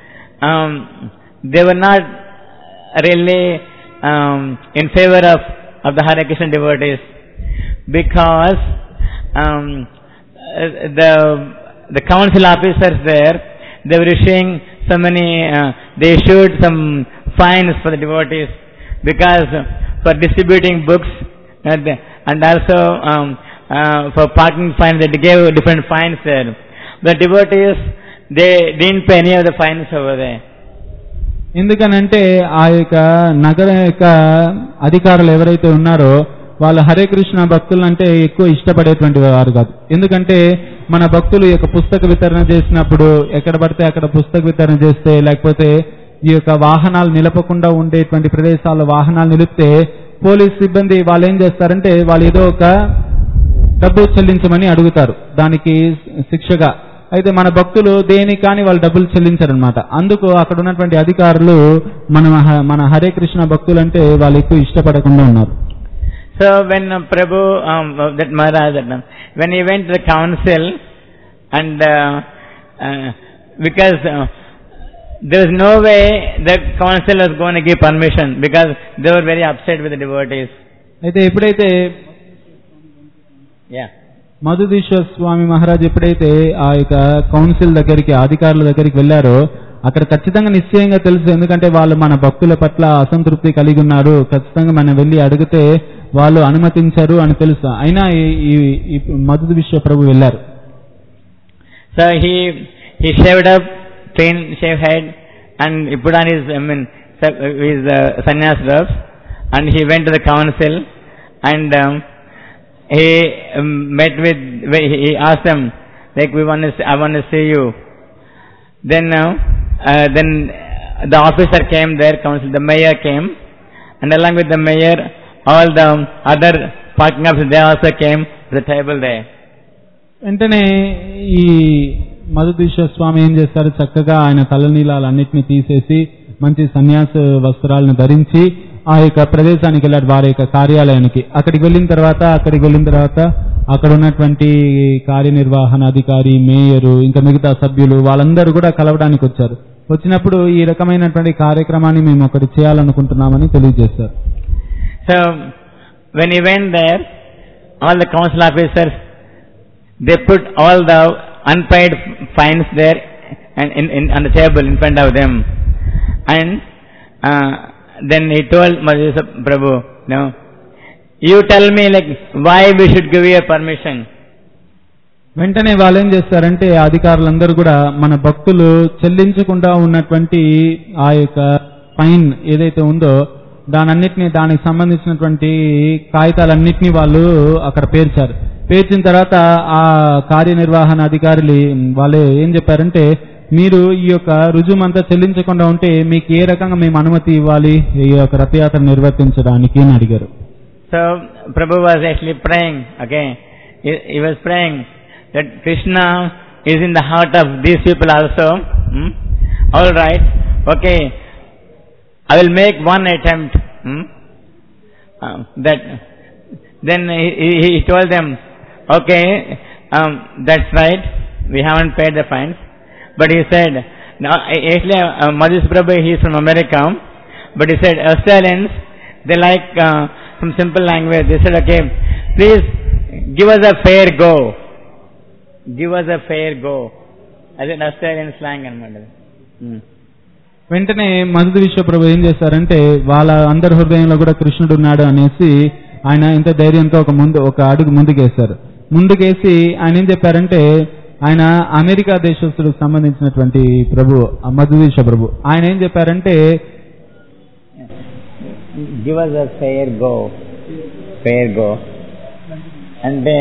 Speaker 1: they were not really in favor of the Hare Krishna devotees, because the council officers there, they were issuing so many, they issued some fines for the devotees, because for distributing books and also for parking fines, they gave different fines there. The devotees, they didn't pay any of the fines over there.
Speaker 2: ఎందుకనంటే ఆ యొక్క నగరం యొక్క అధికారులు ఎవరైతే ఉన్నారో వాళ్ళు హరే కృష్ణ భక్తులు అంటే ఎక్కువ ఇష్టపడేటువంటి వారు కాదు. ఎందుకంటే మన భక్తులు ఈ యొక్క పుస్తక వితరణ చేసినప్పుడు ఎక్కడ పడితే అక్కడ పుస్తక వితరణ చేస్తే, లేకపోతే ఈ యొక్క వాహనాలు నిలపకుండా ఉండేటువంటి ప్రదేశాల్లో వాహనాలు నిలిపితే పోలీస్ సిబ్బంది వాళ్ళు ఏం చేస్తారంటే వాళ్ళు ఏదో ఒక డబ్బు చెల్లించమని అడుగుతారు దానికి శిక్షగా. అయితే మన భక్తులు దేనికి కానీ వాళ్ళు డబ్బులు చెల్లించారనమాట. అందుకు అక్కడ ఉన్నటువంటి అధికారులు మన హరే కృష్ణ భక్తులు అంటే వాళ్ళు ఎక్కువ ఇష్టపడకుండా ఉన్నారు.
Speaker 1: So when Prabhu, that Maharaj, when he went to the council, and because there was no way the council was going to give permission, because they were very upset with the devotees.
Speaker 2: అయితే ఎప్పుడైతే మధుదీశ్వర స్వామి మహారాజ్ ఎప్పుడైతే ఆ యొక్క council దగ్గరికి, అధికారుల దగ్గరికి వెళ్లారో అక్కడ ఖచ్చితంగా నిశ్చయంగా తెలుసు, ఎందుకంటే వాళ్ళు మన భక్తుల పట్ల అసంతృప్తి కలిగి ఉన్నారు, ఖచ్చితంగా మనం వెళ్లి అడిగితే వాళ్ళు అనుమతించరు అని తెలుసు. అయినా ఈ మధుదీశ్వర ప్రభు వెళ్లారు.
Speaker 1: So he shaved up, clean shave head, and he put on his sannyas robes, and he went to the council, and he met with, he asked them, like, I want to see you. Then the officer came there, council, the mayor came, and along with the mayor, all the other parking officers, they also came to the table there.
Speaker 2: వెంటనే ఈ మధుదీశ్వర స్వామి ఏం చేస్తారు, చక్కగా ఆయన తలనీలాలన్నింటినీ తీసేసి మంచి సన్యాస వస్త్రాలను ధరించి ఆ యొక్క ప్రదేశానికి వెళ్ళాడు, వారి యొక్క కార్యాలయానికి. అక్కడికి వెళ్ళిన తర్వాత అక్కడ ఉన్నటువంటి కార్యనిర్వహణ అధికారి, మేయరు, ఇంకా మిగతా సభ్యులు వాళ్ళందరూ కూడా కలవడానికి వచ్చారు. వచ్చినప్పుడు ఈ రకమైనటువంటి కార్యక్రమాన్ని మేము ఒకటి చేయాలనుకుంటున్నామని తెలియజేశారు.
Speaker 1: So when he went there, all the council officers, they put all the unpaid fines there and on the table in front of them, and then he told Madhusudana Prabhu, no, you tell me like why we should give you a permission.
Speaker 2: వెంటనే వాళ్ళు ఏం చేస్తారంటే అధికారులందరూ కూడా మన భక్తులు చెల్లించకుండా ఉన్నటువంటి ఆ యొక్క ఫైన్ ఏదైతే ఉందో దానికి సంబంధించినటువంటి కాగితాలన్నింటినీ వాళ్ళు అక్కడ పేర్చారు. పేర్చిన తర్వాత ఆ కార్యనిర్వహణ అధికారులు వాళ్ళు ఏం చెప్పారంటే, మీరు ఈ యొక్క రుజుమంతా చెల్లించకుండా ఉంటే మీకు ఏ రకంగా మేము అనుమతి ఇవ్వాలి ఈ యొక్క రథయాత్ర నిర్వర్తించడానికి అని అడిగారు.
Speaker 1: So Prabhu was actually praying, okay, he was praying that Krishna is in the heart of these people also. All right, okay, I will make one attempt. That then he told them, okay, that's right, we haven't paid the fines. But he said, no, actually Madhusudana Prabhu, he is from America, but he said Australians, they like some simple language. They said, okay, please give us a fair go. Give us a fair go. As an Australian slang anamata.
Speaker 2: వెంటనే మధుర విశ్వప్రభు ఏం చేశారంటే, వాళ్ళ అందరి హృదయంలో కూడా కృష్ణుడు ఉన్నాడు అనేసి ఆయన ఇంత ధైర్యంతో ఒక అడుగు ముందుకేశారు. ముందుకేసి ఆయన ఏం చెప్పారంటే, ఆయన అమెరికా దేశస్తులకు సంబంధించినటువంటి ప్రభు మధుర విశ్వప్రభు ఆయన ఏం చెప్పారంటే,
Speaker 1: give us a fair go, fair go. అంటే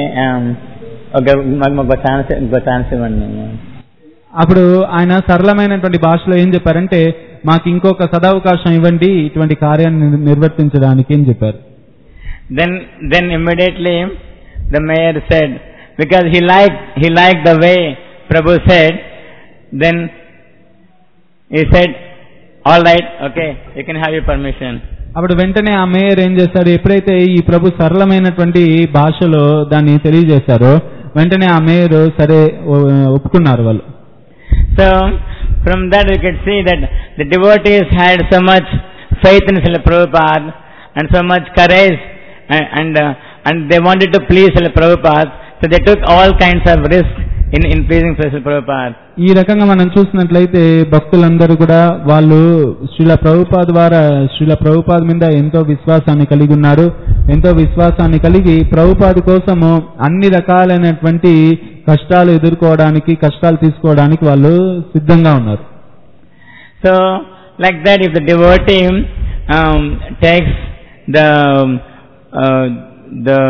Speaker 1: ఒక ఛాన్స్ ఇవ్వండి.
Speaker 2: అప్పుడు ఆయన సరళమైనటువంటి భాషలో ఏం చెప్పారంటే, మాకు ఇంకొక సదావకాశం ఇవ్వండి ఇటువంటి కార్యాన్ని నిర్వర్తించడానికి అని చెప్పారు.
Speaker 1: Then immediately the mayor said, because he liked the way Prabhu said, then he said, all right, okay, you can have your permission.
Speaker 2: అప్పుడు వెంటనే ఆ మేయర్ ఏం చేశారు, ఎప్పుడైతే ఈ ప్రభు సరళమైనటువంటి భాషలో దాన్ని తెలియజేశారో వెంటనే ఆ మేయర్ సరే ఒప్పుకున్నారు వాళ్ళు.
Speaker 1: So from that we could see that the devotees had so much faith in Srila Prabhupada and so much courage and they wanted to please Srila Prabhupada, so they took all kinds of risks in pleasing Srila Prabhupada.
Speaker 2: ఈ రకంగా మనం చూసినట్లయితే భక్తులందరూ కూడా వాళ్ళు శ్రీల ప్రభుపాద మీద ఎంతో విశ్వాసాన్ని కలిగి ఉన్నారు. ఎంతో విశ్వాసాన్ని కలిగి ప్రభుపాద కోసము అన్ని రకాలైనటువంటి కష్టాలు ఎదుర్కోవడానికి, కష్టాలు తీసుకోవడానికి వాళ్ళు సిద్ధంగా ఉన్నారు.
Speaker 1: So like that, if the devotee takes the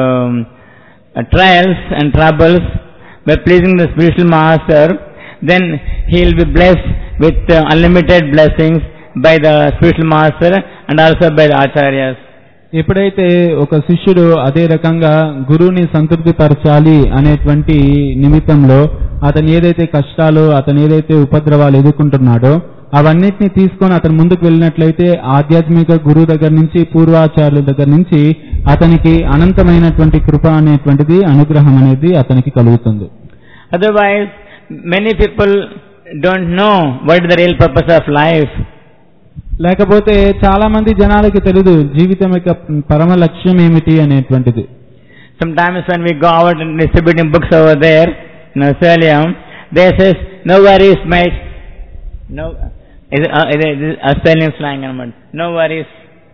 Speaker 1: trials and troubles by pleasing the spiritual master, then he will be blessed with unlimited blessings by the spiritual master and also by the acharyas.
Speaker 2: ఎప్పుడైతే ఒక శిష్యుడు అదే రకంగా గురువుని సంతృప్తి పరచాలి అనేటువంటి నిమిత్తంలో అతను ఏదైతే కష్టాలు, అతను ఏదైతే ఉపద్రవాలు ఎదుర్కొంటున్నాడో అవన్నిటిని తీసుకొని అతను ముందుకు వెళ్ళినట్లయితే ఆధ్యాత్మిక గురువు దగ్గర నుంచి, పూర్వాచార్యుల దగ్గర నుంచి అతనికి అనంతమైనటువంటి కృప అనేటువంటిది, అనుగ్రహం అనేది అతనికి కలుగుతుంది.
Speaker 1: Otherwise many people don't know what is the real purpose of life.
Speaker 2: లేకపోతే చాలా మంది జనాలకు తెలియదు జీవితం యొక్క పరమ లక్ష్యం ఏమిటి అనేటువంటిది.
Speaker 1: Sometimes when we go out and distributing books over there in Australia, they says no worries mate, no is Australian slang anamata, no worries.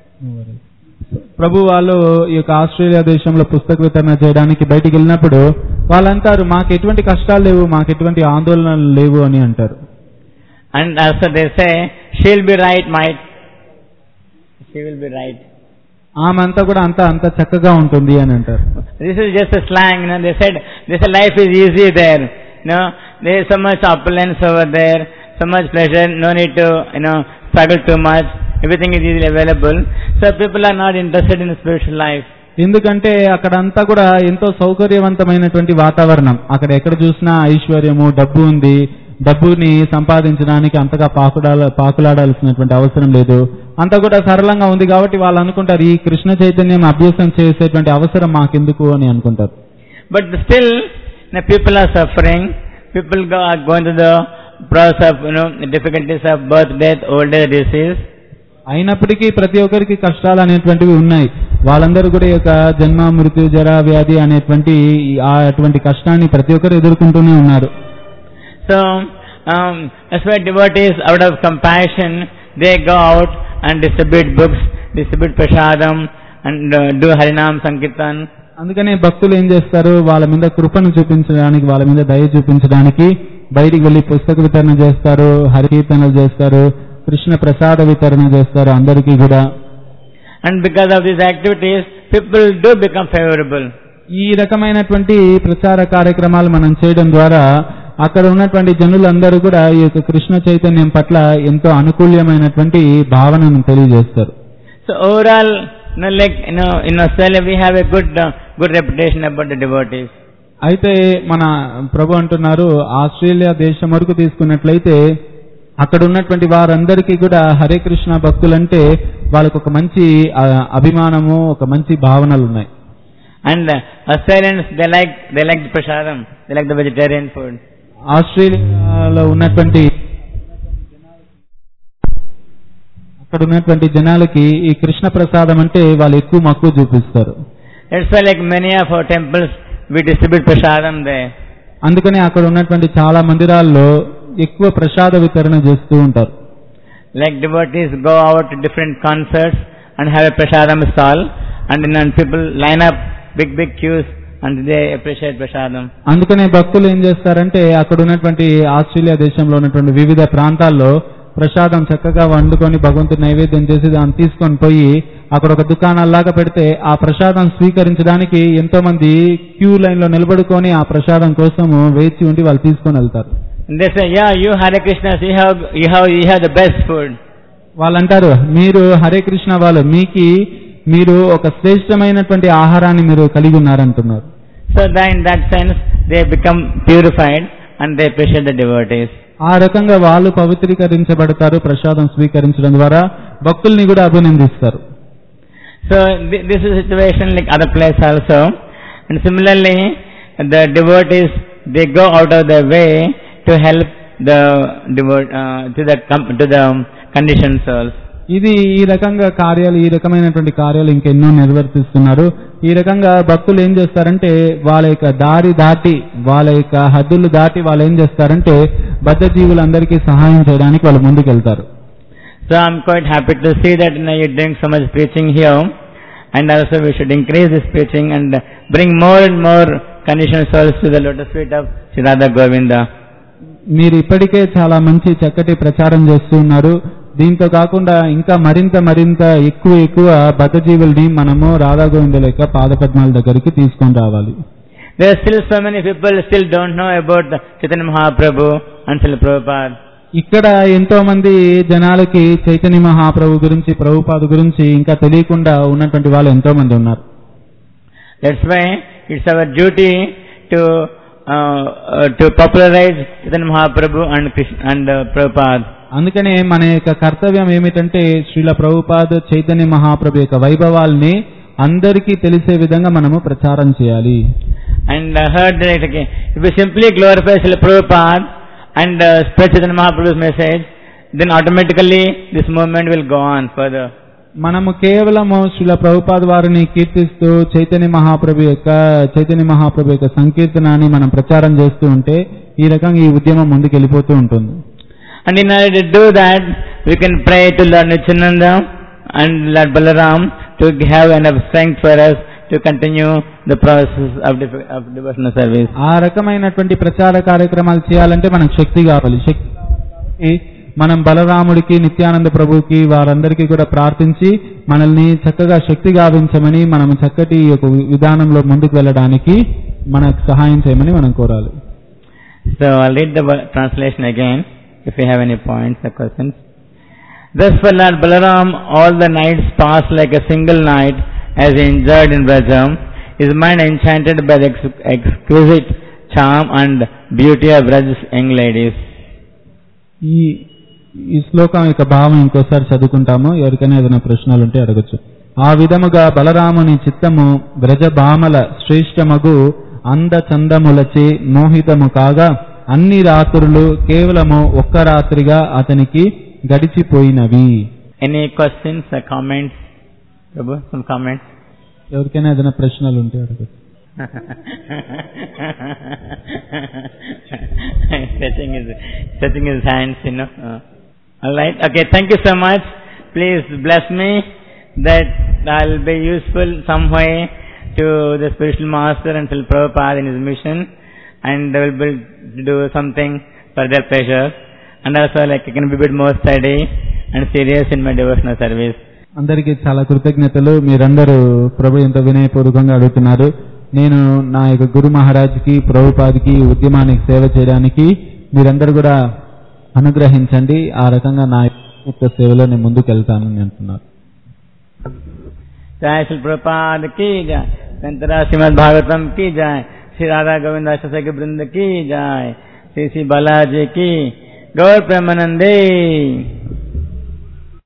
Speaker 2: ప్రభు వాళ్ళు ఈ యొక్క ఆస్ట్రేలియా దేశంలో పుస్తక వితరణ చేయడానికి బయటికి వెళ్ళినప్పుడు వాళ్ళంటారు, మాకు ఎటువంటి కష్టాలు లేవు, మాకు ఎటువంటి ఆందోళనలు లేవు అని అంటారు.
Speaker 1: And also they say, she will be right mate, she will be right.
Speaker 2: ఆమె అంతా కూడా అంత చక్కగా ఉంటుంది అని అంటారు.
Speaker 1: This is just a slang, you know. They said this life is easy there, you know, there is so much opulence over there, so much pleasure, no need to, you know, struggle too much, everything is easily available. So people are not interested in spiritual life.
Speaker 2: ఎందుకంటే అక్కడంతా కూడా ఎంతో సౌకర్యవంతమైనటువంటి వాతావరణం, అక్కడ ఎక్కడ చూసినా ఐశ్వర్యము, డబ్బు ఉంది, డబ్బుని సంపాదించడానికి అంతగా పాకులాడాల్సినటువంటి అవసరం లేదు, అంతా కూడా సరళంగా ఉంది. కాబట్టి వాళ్ళు అనుకుంటారు ఈ కృష్ణ చైతన్యం అభ్యాసం చేసేటువంటి అవసరం మాకెందుకు అని అనుకుంటారు.
Speaker 1: But still people are suffering, people are going to the process of, you know, difficulties of birth, death, old age, disease.
Speaker 2: అయినప్పటికీ ప్రతి ఒక్కరికి కష్టాలు అనేటువంటివి ఉన్నాయి. వాళ్ళందరూ కూడా ఈ యొక్క జన్మ, మృత్యు, జరా, వ్యాధి అనేటువంటి అటువంటి కష్టాన్ని ప్రతి ఒక్కరు ఎదుర్కొంటూనే ఉన్నారు.
Speaker 1: So that's why devotees, out of compassion, they go out and distribute books distribute prasadam and do Harinam Sankirtan.
Speaker 2: అందుకనే భక్తులు ఏం చేస్తారు, వాళ్ళ మీద కృపను చూపించడానికి, వాళ్ళ మీద దయ చూపించడానికి బయటికి వెళ్లి పుస్తక వితరణ చేస్తారు, హరికీర్తనలు చేస్తారు, కృష్ణ ప్రసాద వితరణ చేస్తారు అందరికీ కూడా.
Speaker 1: And because of these activities, people do become favorable.
Speaker 2: ఈ రకమైనటువంటి ప్రచార కార్యక్రమాలు మనం చేయడం ద్వారా అక్కడ ఉన్నటువంటి జనులందరూ కూడా ఈ యొక్క కృష్ణ చైతన్యం పట్ల ఎంతో అనుకూల్యమైనటువంటి భావనను తెలియజేస్తారు.
Speaker 1: So overall, like in Australia we have a good reputation about the devotees.
Speaker 2: అయితే మన ప్రభు అంటున్నారు, ఆస్ట్రేలియా దేశం వరకు తీసుకున్నట్లయితే అక్కడ ఉన్నటువంటి వారందరికీ కూడా హరే కృష్ణ భక్తులంటే వాళ్ళకు ఒక మంచి అభిమానము, ఒక మంచి భావనలు ఉన్నాయి.
Speaker 1: And Australians, they like the prasadam, they like the vegetarian food.
Speaker 2: ఆస్ట్రేలియాలో ఉన్నటువంటి అక్కడ ఉన్నటువంటి జనాలకి ఈ కృష్ణ ప్రసాదం అంటే వాళ్ళు ఎక్కువ మక్కువ చూపిస్తారు.
Speaker 1: That's why like many of our temples we distribute prasadam there.
Speaker 2: అందుకని అక్కడ ఉన్నటువంటి చాలా మందిరాల్లో ఎక్కువ ప్రసాద వితరణ చేస్తూ ఉంటారు.
Speaker 1: Like devotees go out to different concerts and have a prasadam stall, and then people line up big queues and they appreciate prasadam.
Speaker 2: అందుకనే భక్తులు ఏం చేస్తారంటే అక్కడ ఉన్నటువంటి ఆస్ట్రేలియా దేశంలో ఉన్నటువంటి వివిధ ప్రాంతాల్లో ప్రసాదం చక్కగా వండుకొని భగవంతుడి నైవేద్యం చేసి దాన్ని తీసుకొని పోయి అక్కడ ఒక దుకాణాల్లాగా పెడితే ఆ ప్రసాదం స్వీకరించడానికి ఎంతో మంది క్యూ లైన్ లో నిలబడుకొని ఆ ప్రసాదం కోసం వేచి ఉండి వాళ్ళు తీసుకొని వెళ్తారు.
Speaker 1: They say, yeah, you Hare Krishna, you have the best food.
Speaker 2: వాళ్ళంటారు, మీరు హరే కృష్ణ వాళ్ళు, మీరు ఒక శ్రేష్టమైనటువంటి ఆహారాన్ని మీరు కలిగి ఉన్నారంటున్నారు.
Speaker 1: So in that sense they become purified and they appreciate the devotees.
Speaker 2: ఆ రకంగా వాళ్ళు పవిత్రీకరించబడతారు ప్రసాదం స్వీకరించడం ద్వారా, భక్తుల్ని కూడా అభినందిస్తారు.
Speaker 1: So this is a situation like other place also, and similarly the devotees, they go out of their way to help to the conditioned souls.
Speaker 2: ఇది ఈ రకంగా కార్యాలు, ఈ రకమైనటువంటి కార్యాలు ఇంకెన్నో నిర్వర్తిస్తున్నారు. ఈ రకంగా భక్తులు ఏం చేస్తారంటే వాళ్ళ యొక్క దారి దాటి, వాళ్ళ యొక్క హద్దులు దాటి వాళ్ళు ఏం చేస్తారంటే బద్ధ జీవులందరికీ సహాయం చేయడానికి వాళ్ళు ముందుకెళ్తారు.
Speaker 1: So I'm quite happy to see that you're doing so much preaching here, and also we should increase this preaching and bring more and more conditioned souls to the lotus feet of Sri Radha Govinda.
Speaker 2: మీరు ఇప్పటికే చాలా మంచి చక్కటి ప్రచారం చేస్తూ ఉన్నారు. దీంతో కాకుండా ఇంకా మరింత ఎక్కువ బద్ధ జీవుల్ని మనము రాధా గోవిందుల యొక్క పాదపద్మాల దగ్గరికి తీసుకొని రావాలి.
Speaker 1: There are still so many people still don't know about Chaitanya Mahaprabhu and Srila Prabhupada.
Speaker 2: ఇక్కడ ఎంతో మంది జనాలకి చైతన్య మహాప్రభు గురించి, ప్రభుపాద గురించి ఇంకా తెలియకుండా ఉన్నటువంటి వాళ్ళు ఎంతో మంది ఉన్నారు.
Speaker 1: That's why it's our duty to popularize Chaitanya Mahaprabhu and Prabhupada.
Speaker 2: అందుకనే మన యొక్క కర్తవ్యం ఏమిటంటే శ్రీల ప్రభుపాద చైతన్య మహాప్రభు యొక్క వైభవాల్ని అందరికీ తెలిసే విధంగా మనము ప్రచారం చేయాలి.
Speaker 1: And I heard that if we simply glorify Srila Prabhupada and spread Chaitanya Mahaprabhu's message, then automatically this movement will go on further.
Speaker 2: మనము కేవలము శ్రీల ప్రభుపాద వారిని కీర్తిస్తూ చైతన్య మహాప్రభు యొక్క సంకీర్తనాన్ని మనం ప్రచారం చేస్తూ ఉంటే ఈ రకంగా ఈ ఉద్యమం ముందుకు వెళ్ళిపోతూ ఉంటుంది.
Speaker 1: And in order to do that, we can pray to Lord Nityananda and Lord Balaram to have enough strength for us to continue the process of devotional service.
Speaker 2: ఆ రకమైనటువంటి ప్రచార కార్యక్రమాలు చేయాలంటే మనకు శక్తి కావాలి. మనం బలరాముడికి, నిత్యానంద ప్రభుకి, వారందరికీ కూడా ప్రార్థించి మనల్ని చక్కగా శక్తి గావించమని, మనం చక్కటి ఒక విధానంలో ముందుకు వెళ్ళడానికి మనకు సహాయం చేయమని మనం కోరాలి.
Speaker 1: So I'll read the translation again if you have any points or questions. Thus for Lord Balaram all the nights passed like a single night as he enjoyed in Vrajam, his mind enchanted by the exquisite charm and beauty of Vraj's young ladies.
Speaker 2: ఈ శ్లోకం యొక్క భావం ఇంకోసారి చదువుకుంటాము. ఎవరికైనా ఏదైనా ప్రశ్నలు ఉంటే అడగచ్చు. ఆ విధముగా బలరాముని చిత్తము వ్రజభామల శ్రేష్టమగు అంద చందములచే మోహితము కాగా అన్ని రాత్రులు కేవలము ఒక్క రాత్రిగా అతనికి గడిచిపోయినవి.
Speaker 1: Any questions or comments? Prabhu, some comments?
Speaker 2: ఎవరికైనా ఏదైనా ప్రశ్నలు ఉంటే అడగచ్చు.
Speaker 1: Stretching his hands, All right. Okay, thank you so much. Please bless me that I'll be useful some way to the spiritual master and Srila Prabhupada in his mission, and they will be do something for their pleasure, and also like I can be a bit more steady and serious in my devotional service.
Speaker 2: అందరికీ చాలా కృతజ్ఞతలు. మీరందరూ ప్రభు ఎంత వినయపూర్వకంగా అడుగుతున్నారు. నేను నా యొక్క గురు మహారాజ్కి, ప్రభుపాదికి, ఉద్యమానికి సేవ చేయడానికి మీరందరూ కూడా అనుగ్రహించండి. ఆ రకంగా నా యొక్క సేవలో నేను ముందుకు వెళ్తానని అంటున్నారు.
Speaker 1: जय श्री प्रभुपाद की जय, संतरा श्रीमद् भागवतम की जय, श्री राधा गोविंद सखी वृंद की जय, श्री श्री बालाजी की, गौर प्रेमानंदे।